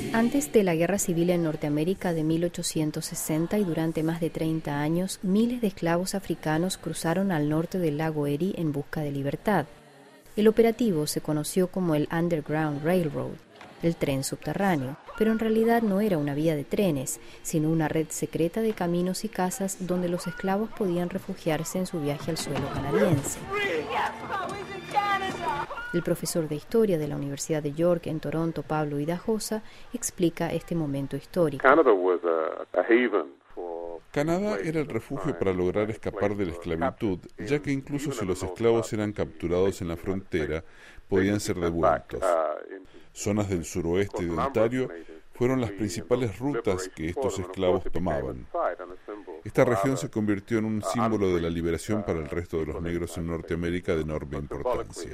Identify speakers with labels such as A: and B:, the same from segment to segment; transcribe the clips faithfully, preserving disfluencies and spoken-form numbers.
A: Antes de la Guerra Civil en Norteamérica de mil ochocientos sesenta y durante más de treinta años, miles de esclavos africanos cruzaron al norte del lago Erie en busca de libertad. El operativo se conoció como el Underground Railroad, el tren subterráneo, pero en realidad no era una vía de trenes, sino una red secreta de caminos y casas donde los esclavos podían refugiarse en su viaje al suelo canadiense. El profesor de Historia de la Universidad de York en Toronto, Pablo Hinojosa, explica este momento histórico.
B: Canadá era el refugio para lograr escapar de la esclavitud, ya que incluso si los esclavos eran capturados en la frontera, podían ser devueltos. Zonas del suroeste de Ontario fueron las principales rutas que estos esclavos tomaban. Esta región se convirtió en un símbolo de la liberación para el resto de los negros en Norteamérica de enorme importancia.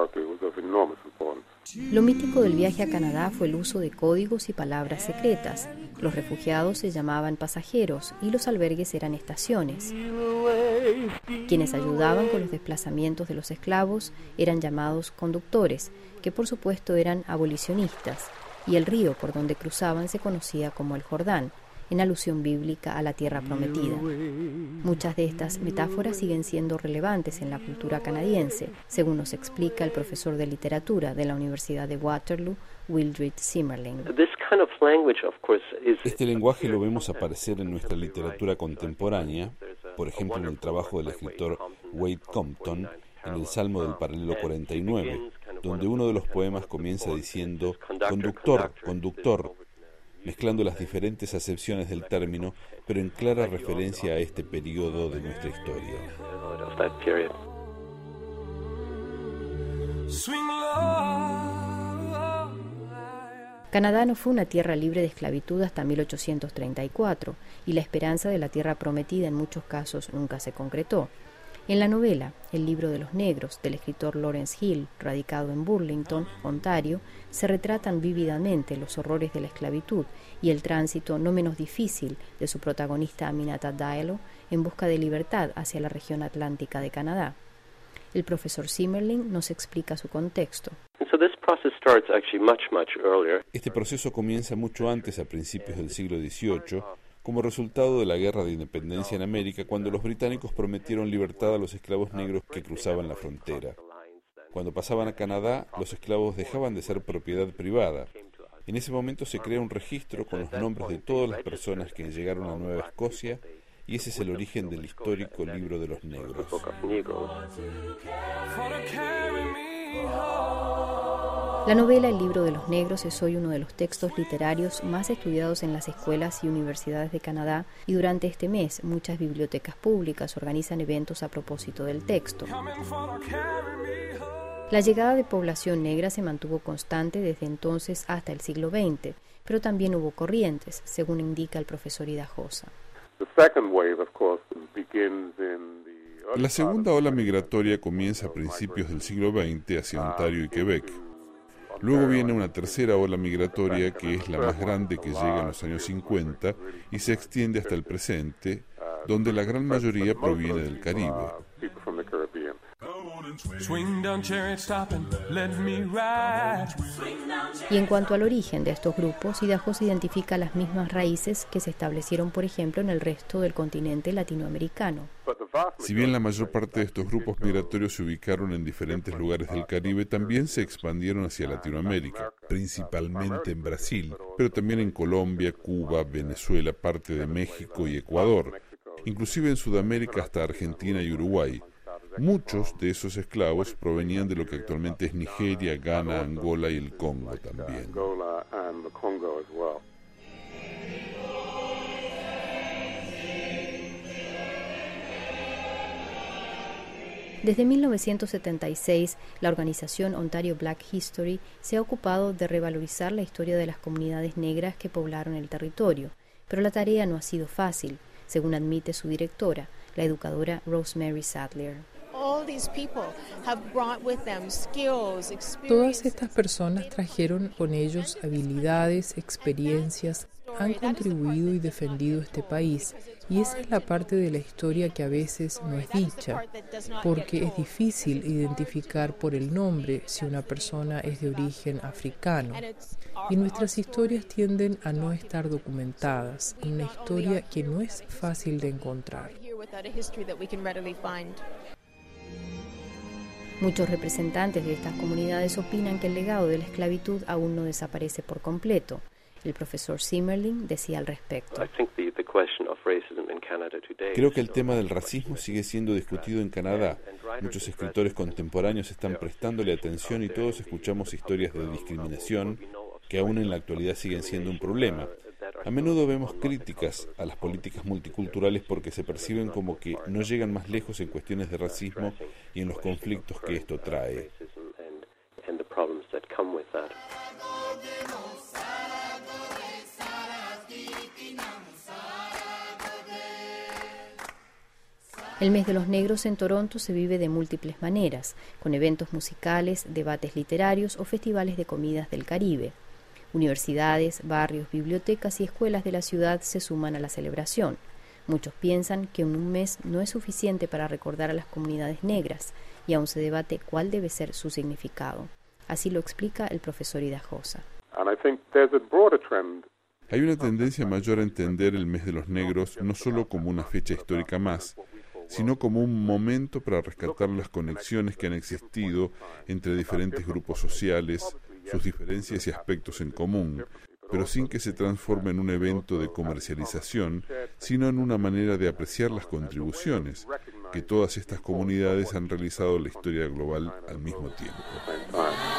A: Lo mítico del viaje a Canadá fue el uso de códigos y palabras secretas. Los refugiados se llamaban pasajeros y los albergues eran estaciones. Quienes ayudaban con los desplazamientos de los esclavos eran llamados conductores, que por supuesto eran abolicionistas, y el río por donde cruzaban se conocía como el Jordán, en alusión bíblica a la tierra prometida. Muchas de estas metáforas siguen siendo relevantes en la cultura canadiense, según nos explica el profesor de literatura de la Universidad de Waterloo, Wildred Simmerling.
B: Este lenguaje lo vemos aparecer en nuestra literatura contemporánea, por ejemplo en el trabajo del escritor Wade Compton, en el Salmo del Paralelo cuarenta y nueve, donde uno de los poemas comienza diciendo «conductor, conductor», mezclando las diferentes acepciones del término, pero en clara referencia a este periodo de nuestra historia.
A: Canadá no fue una tierra libre de esclavitud hasta mil ochocientos treinta y cuatro, y la esperanza de la tierra prometida en muchos casos nunca se concretó. En la novela El libro de los negros, del escritor Lawrence Hill, radicado en Burlington, Ontario, se retratan vívidamente los horrores de la esclavitud y el tránsito no menos difícil de su protagonista Aminata Diallo en busca de libertad hacia la región atlántica de Canadá. El profesor Simmerling nos explica su contexto.
B: Este proceso comienza mucho antes, a principios del siglo dieciocho, como resultado de la Guerra de Independencia en América, cuando los británicos prometieron libertad a los esclavos negros que cruzaban la frontera. Cuando pasaban a Canadá, los esclavos dejaban de ser propiedad privada. En ese momento se crea un registro con los nombres de todas las personas que llegaron a Nueva Escocia, y ese es el origen del histórico libro de los negros.
A: La novela El libro de los negros es hoy uno de los textos literarios más estudiados en las escuelas y universidades de Canadá, y durante este mes muchas bibliotecas públicas organizan eventos a propósito del texto. La llegada de población negra se mantuvo constante desde entonces hasta el siglo veinte, pero también hubo corrientes, según indica el profesor Hinojosa.
B: La segunda ola migratoria comienza a principios del siglo veinte hacia Ontario y Quebec. Luego viene una tercera ola migratoria que es la más grande, que llega en los años cincuenta y se extiende hasta el presente, donde la gran mayoría proviene del Caribe.
A: Y en cuanto al origen de estos grupos, Hinojosa identifica las mismas raíces que se establecieron, por ejemplo, en el resto del continente latinoamericano.
B: Si bien la mayor parte de estos grupos migratorios se ubicaron en diferentes lugares del Caribe, también se expandieron hacia Latinoamérica, principalmente en Brasil, pero también en Colombia, Cuba, Venezuela, parte de México y Ecuador, inclusive en Sudamérica hasta Argentina y Uruguay. Muchos de esos esclavos provenían de lo que actualmente es Nigeria, Ghana, Angola y el Congo también.
A: Desde mil novecientos setenta y seis, la organización Ontario Black History se ha ocupado de revalorizar la historia de las comunidades negras que poblaron el territorio, pero la tarea no ha sido fácil, según admite su directora, la educadora Rosemary Sadler.
C: Todas estas personas trajeron con ellos habilidades, experiencias, han contribuido y defendido este país, y esa es la parte de la historia que a veces no es dicha, porque es difícil identificar por el nombre si una persona es de origen africano. Y nuestras historias tienden a no estar documentadas, una historia que no es fácil de encontrar.
A: Muchos representantes de estas comunidades opinan que el legado de la esclavitud aún no desaparece por completo. El profesor Zimmerling decía al respecto:
B: Creo que el tema del racismo sigue siendo discutido en Canadá. Muchos escritores contemporáneos están prestándole atención y todos escuchamos historias de discriminación que aún en la actualidad siguen siendo un problema. A menudo vemos críticas a las políticas multiculturales porque se perciben como que no llegan más lejos en cuestiones de racismo y en los conflictos que esto trae.
A: El mes de los negros en Toronto se vive de múltiples maneras, con eventos musicales, debates literarios o festivales de comidas del Caribe. Universidades, barrios, bibliotecas y escuelas de la ciudad se suman a la celebración. Muchos piensan que un mes no es suficiente para recordar a las comunidades negras y aún se debate cuál debe ser su significado. Así lo explica el profesor Hinojosa.
B: Hay una tendencia mayor a entender el mes de los negros no solo como una fecha histórica más, sino como un momento para rescatar las conexiones que han existido entre diferentes grupos sociales, sus diferencias y aspectos en común, pero sin que se transforme en un evento de comercialización, sino en una manera de apreciar las contribuciones que todas estas comunidades han realizado a la historia global al mismo tiempo.